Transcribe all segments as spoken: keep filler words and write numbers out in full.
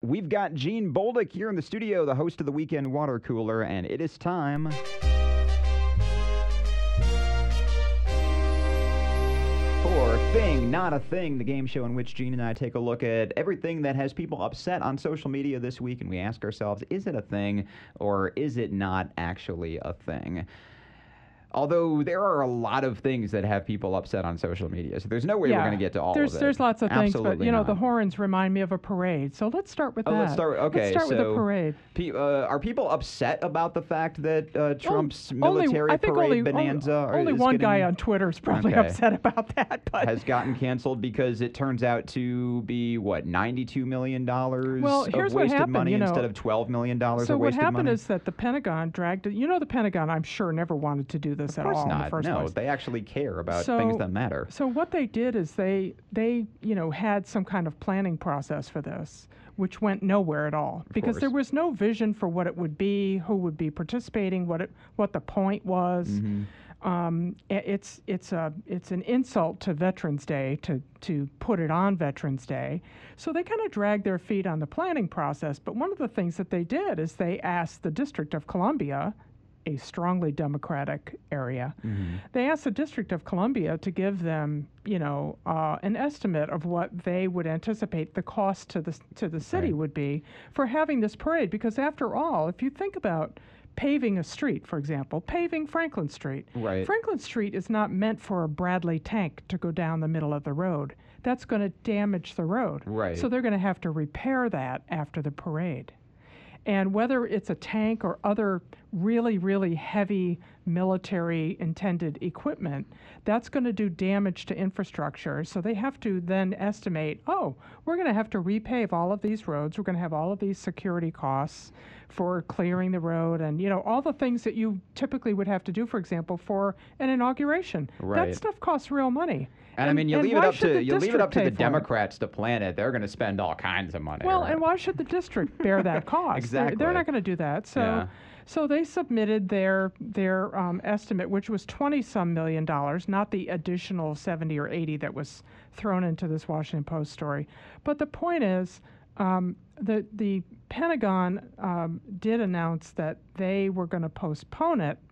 We've got Gene Bolduc here in the studio, the host of the Weekend Water Cooler, and it is time for Thing Not a Thing, the game show in which Gene and I take a look at everything that has people upset on social media this week, and we ask ourselves, is it a thing or is it not actually a thing? Although there are a lot of things that have people upset on social media, so there's no way yeah, we're going to get to all there's, of it. There's lots of Absolutely things, but you know, not. the horns remind me of a parade. So let's start with oh, that. Let's start. Okay, let's start so with the parade. Pe- uh, are people upset about the fact that uh, Trump's only, military I think parade only, bonanza? Only, only is one getting, guy on Twitter is probably okay. upset about that, but has gotten canceled because it turns out to be what ninety-two million dollars well, of here's wasted what happened, money you know, instead of twelve million dollars so of wasted what happened money? is that the Pentagon dragged it. You know, the Pentagon, I'm sure, never wanted to do this of at course all not. in the first no, place. they actually care about so, things that matter. So what they did is they they you know had some kind of planning process for this, which went nowhere at all Of because course. there was no vision for what it would be, who would be participating, what it what the point was. Mm-hmm. Um, i- it's it's a it's an insult to Veterans Day to to put it on Veterans Day. So they kind of dragged their feet on the planning process. But one of the things that they did is they asked the District of Columbia, a strongly Democratic area, Mm-hmm. they asked the District of Columbia to give them, you know, uh, an estimate of what they would anticipate the cost to the to the city Right. would be for having this parade. Because after all, if you think about paving a street, for example, paving Franklin Street, Right. Franklin Street is not meant for a Bradley tank to go down the middle of the road. That's going to damage the road. Right. So they're going to have to repair that after the parade. And whether it's a tank or other really, really heavy military intended equipment, that's going to do damage to infrastructure. So they have to then estimate, oh, we're going to have to repave all of these roads. We're going to have all of these security costs for clearing the road and, you know, all the things that you typically would have to do, for example, for an inauguration. Right. That stuff costs real money. And, I mean, you and leave it why up should to the you leave it up district to the pay for it? Democrats to plan it. They're going to spend all kinds of money. Well, right? and why should the district bear that cost? Exactly. They're, they're not going to do that. So, Yeah. so they submitted their their um, estimate, which was twenty some million dollars, not the additional seventy or eighty that was thrown into this Washington Post story. But the point is, um, the the Pentagon um, did announce that they were going to postpone it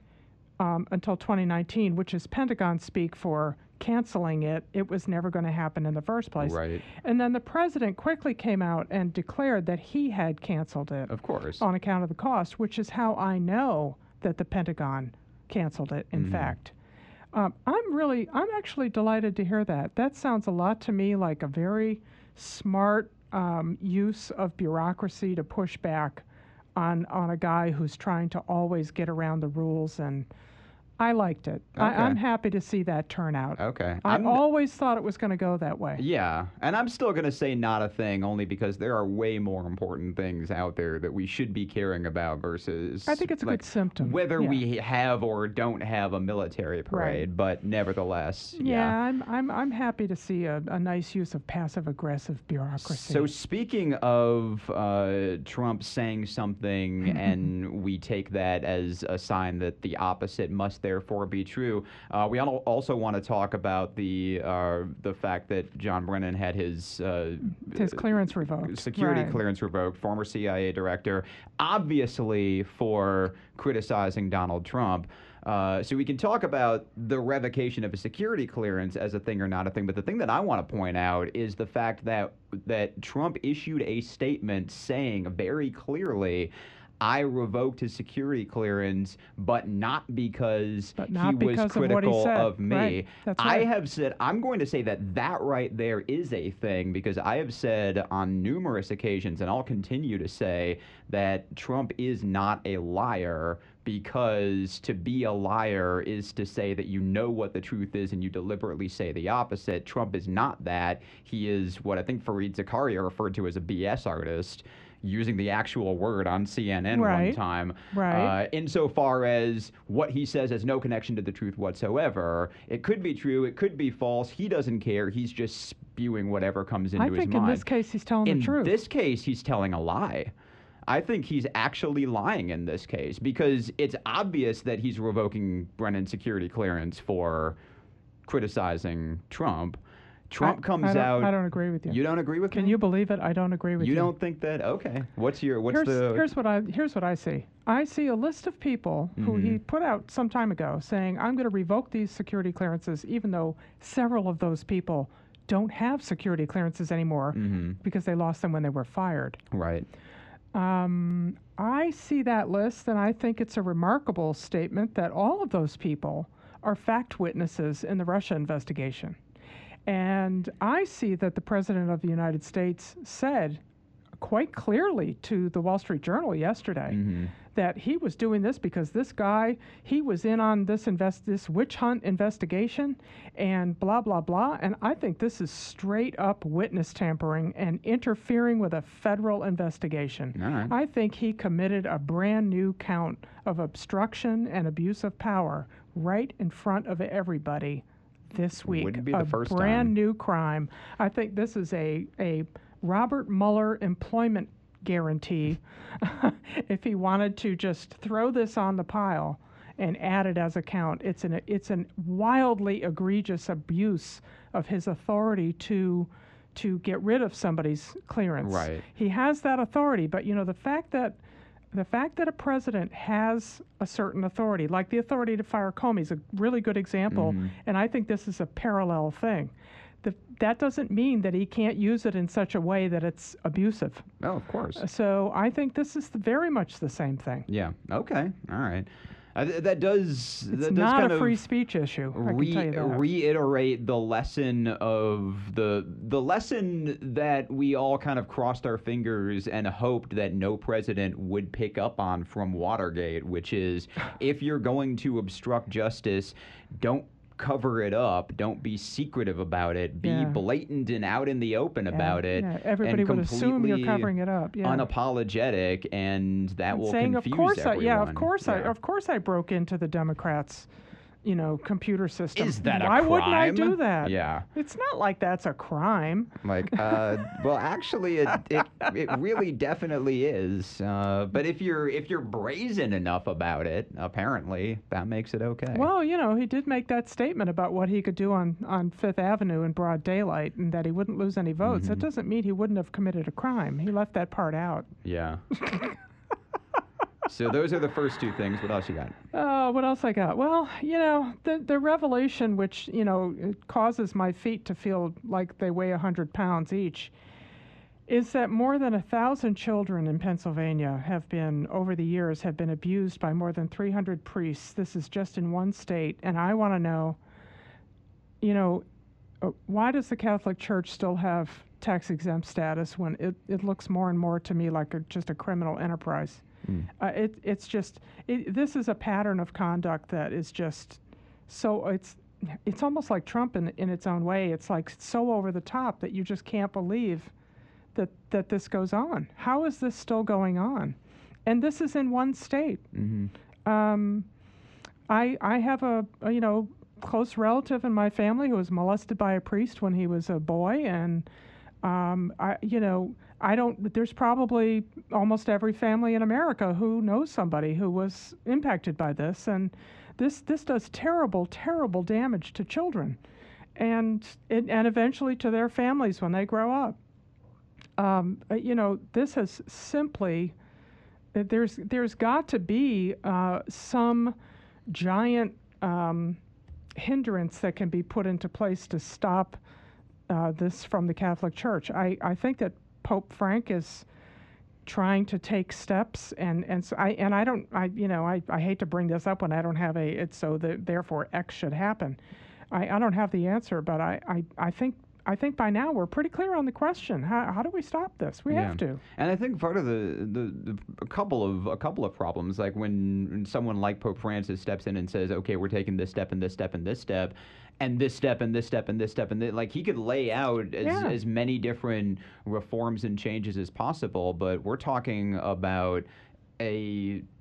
um, until twenty nineteen, which is Pentagon speak for canceling it. It was never going to happen in the first place. Right. And then the president quickly came out and declared that he had canceled it Of course. on account of the cost, which is how I know that the Pentagon canceled it, in Mhm. fact. Um, I'm really, I'm actually delighted to hear that. That sounds a lot to me like a very smart um, use of bureaucracy to push back on, on a guy who's trying to always get around the rules, and I liked it. I, Okay. I'm happy to see that turn out. Okay. I I'm- always thought it was going to go that way. Yeah, and I'm still going to say not a thing only because there are way more important things out there that we should be caring about versus I think it's a like, good symptom. whether Yeah. we have or don't have a military parade, but nevertheless, Yeah, yeah. I'm I'm I'm happy to see a, a nice use of passive aggressive bureaucracy. So speaking of uh, Trump saying something and we take that as a sign that the opposite must therefore be true, uh, we al- also want to talk about the uh, the fact that John Brennan had his uh, his clearance revoked. security Right. clearance revoked, former C I A director, obviously for criticizing Donald Trump. Uh, so we can talk about the revocation of a security clearance as a thing or not a thing, but the thing that I want to point out is the fact that that Trump issued a statement saying very clearly, I revoked his security clearance, but not because But not he was because of what he critical said. of me. Right. That's I right. have said, I'm going to say that that right there is a thing because I have said on numerous occasions, and I'll continue to say, that Trump is not a liar because to be a liar is to say that you know what the truth is and you deliberately say the opposite. Trump is not that. He is what I think Fareed Zakaria referred to as a B S artist, using the actual word on C N N one Right. time. Right. Uh, insofar as what he says has no connection to the truth whatsoever. It could be true, it could be false. He doesn't care. He's just spewing whatever comes into I his think mind. in this case he's telling In the truth. this case, he's telling a lie. I think he's actually lying in this case because it's obvious that he's revoking Brennan's security clearance for criticizing Trump. Trump I, comes I don't, out. I don't agree with you. You don't agree with Can me? you believe it? I don't agree with you. You don't think that? Okay. What's your what's here's, the here's what I here's what I see. I see a list of people who he put out some time ago saying, I'm going to revoke these security clearances, even though several of those people don't have security clearances anymore mm-hmm. because they lost them when they were fired. right? Um, I see that list, and I think it's a remarkable statement that all of those people are fact witnesses in the Russia investigation. And I see that the President of the United States said quite clearly to the Wall Street Journal yesterday Mm-hmm. that he was doing this because this guy, he was in on this invest this witch hunt investigation and blah, blah, blah. And I think this is straight up witness tampering and interfering with a federal investigation. All right. I think he committed a brand new count of obstruction and abuse of power right in front of everybody this week. Wouldn't be the a first brand time. new crime. I think this is a a Robert Mueller employment guarantee if he wanted to just throw this on the pile and add it as a count. It's an it's an wildly egregious abuse of his authority to to get rid of somebody's clearance. Right. He has that authority, but you know the fact that the fact that a president has a certain authority, like the authority to fire Comey, is a really good example, Mm-hmm. and I think this is a parallel thing. The, that doesn't mean that he can't use it in such a way that it's abusive. Oh, of course. So I think this is very much the same thing. Yeah. Okay. All right. Uh, th- that does. It's that does not kind a of free speech issue. I re- can tell you that. reiterate the lesson of the the lesson that we all kind of crossed our fingers and hoped that no president would pick up on from Watergate, which is if you're going to obstruct justice, don't cover it up. Don't be secretive about it. Be Yeah. blatant and out in the open Yeah, about it. yeah. Everybody and would assume you're completely covering it up. Yeah. unapologetic, and that And will saying, confuse of course, everyone. I, yeah, of course, I, Yeah. of course, I broke into the Democrats' you know, computer system. Is that a Why wouldn't I crime? do that? Yeah. It's not like that's a crime. Like, uh, well, actually, it, it it really definitely is. Uh, but if you're if you're brazen enough about it, apparently that makes it okay. Well, you know, he did make that statement about what he could do on, on Fifth Avenue in broad daylight and that he wouldn't lose any votes. That doesn't mean he wouldn't have committed a crime. He left that part out. Yeah. So those are the first two things. What else you got? Oh, what else I got? Well, you know, the the revelation, which, you know, it causes my feet to feel like they weigh one hundred pounds each, is that more than a thousand children in Pennsylvania have been, over the years, have been abused by more than three hundred priests. This is just in one state. And I want to know, you know, uh, why does the Catholic Church still have tax exempt status when it, it looks more and more to me like a, just a criminal enterprise? Mm. Uh, it, it's just, it, this is a pattern of conduct that is just so, it's it's almost like Trump in, in its own way. It's like so over the top that you just can't believe that, that this goes on. How is this still going on? And this is in one state. Mm-hmm. Um, I, I have a, a, you know, close relative in my family who was molested by a priest when he was a boy, and um, I, you know, I don't. There's probably almost every family in America who knows somebody who was impacted by this, and this this does terrible, terrible damage to children, and it, and eventually to their families when they grow up. Um, uh, you know, this has simply. uh, There's there's got to be uh, some giant um, hindrance that can be put into place to stop uh, this from the Catholic Church. I, I think that Pope Frank is trying to take steps, and, and so I and I don't I you know I, I hate to bring this up when I don't have a it's so that therefore X should happen. I, I don't have the answer, but I, I, I think I think by now we're pretty clear on the question. How how do we stop this? We Yeah. have to. And I think part of the, the, the a couple of a couple of problems, like when someone like Pope Francis steps in and says, "Okay, we're taking this step and this step and this step, and this step and this step and this step," and th- like he could lay out as, Yeah. as many different reforms and changes as possible, but we're talking about a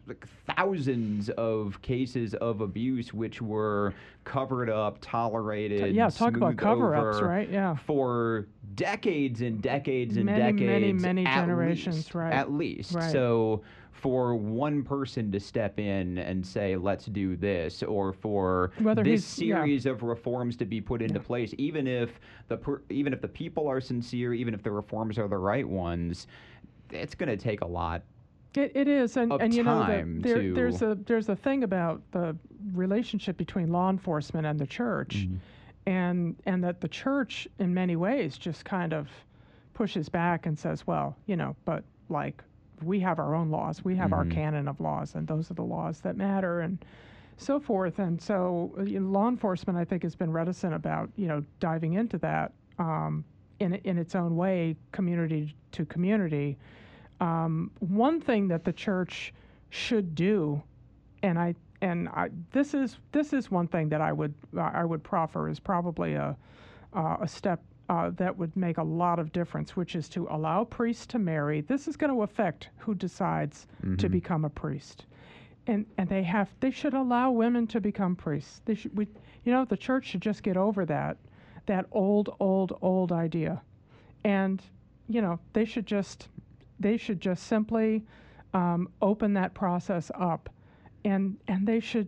like thousands of cases of abuse which were covered up, tolerated, Yeah, talk about smoothed cover-ups, over right? Yeah. for decades and decades and Many, decades, many, many at generations, least, right. At least. Right. So for one person to step in and say, let's do this, or for Whether this he's- yeah. series of reforms to be put into Yeah. place, even if the per, even if the people are sincere, even if the reforms are the right ones, it's going to take a lot. It, it is, and, Of and you know, the, time there, to- there's a there's a thing about the relationship between law enforcement and the church, Mhm. and and that the church, in many ways, just kind of pushes back and says, well, you know, but like we have our own laws, we have our Mhm. canon of laws, and those are the laws that matter, and so forth. And so, uh, you know, law enforcement, I think, has been reticent about you know diving into that um, in in its own way, community to community. Um, one thing that the church should do, and I and I, this is this is one thing that I would I would proffer is probably a uh, a step uh, that would make a lot of difference, which is to allow priests to marry. This is going to affect who decides to Mhm. become a priest, and and they have they should allow women to become priests. They should we you know the church should just get over that that old old old idea, and you know they should just they should just simply um, open that process up, and and they should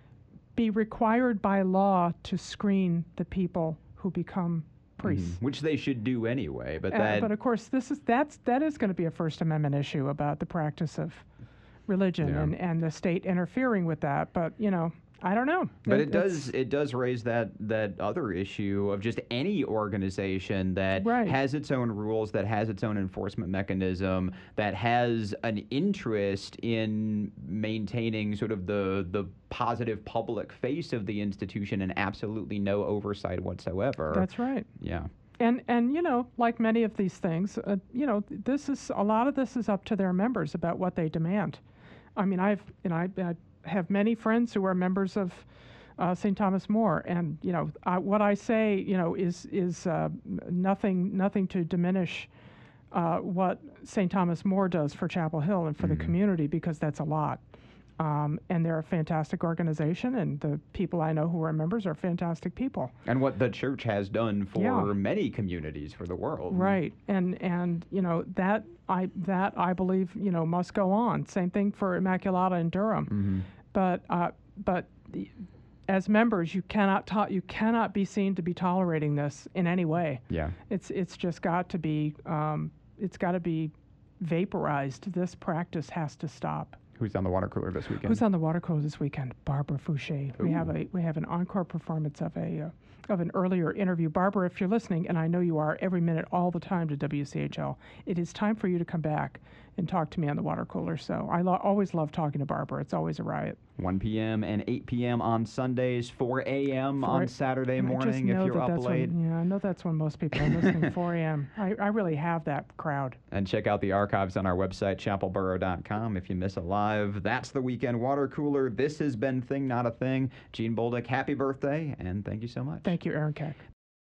be required by law to screen the people who become priests. Mhm. Which they should do anyway, but Uh, that but of course, this is that's that is going to be a First Amendment issue about the practice of religion Yeah. and, and the state interfering with that. But you know, I don't know. But it it's- does it does raise that that other issue of just any organization that Right. has its own rules, that has its own enforcement mechanism, that has an interest in maintaining sort of the the positive public face of the institution and absolutely no oversight whatsoever. That's right. Yeah. And and you know, like many of these things, uh, you know, this is a lot of this is up to their members about what they demand. I mean, I've you know I, I have many friends who are members of uh, Saint Thomas More, and you know I, what I say, you know, is is uh, nothing nothing to diminish uh, what Saint Thomas More does for Chapel Hill and for the Mhm. community, because that's a lot. Um, and they're a fantastic organization, and the people I know who are members are fantastic people. And what the church has done for Yeah. many communities for the world. Right, and and you know that I that I believe you know must go on. Same thing for Immaculata in Durham. Mhm. But uh, but the, as members, you cannot ta- you cannot be seen to be tolerating this in any way. Yeah. It's it's just got to be um, it's got to be vaporized. This practice has to stop. Who's on the water cooler this weekend? Who's on the water cooler this weekend? Barbara Fouché. We have Ooh. a we have an encore performance of a uh, of an earlier interview. Barbara, if you're listening, and I know you are every minute, all the time to W C H L, it is time for you to come back and talk to me on the water cooler. So I lo- always love talking to Barbara. It's always a riot. one p.m. and eight p.m. on Sundays, four a.m. on Four- Saturday I just morning if know you're that up that's late. When, yeah, I know that's when most people are listening. four a.m. I, I really have that crowd. And check out the archives on our website, chapel borough dot com, if you miss a live. That's the Weekend Water Cooler. This has been Thing Not a Thing. Gene Bolduc, happy birthday, and thank you so much. Thank you, Aaron Keck.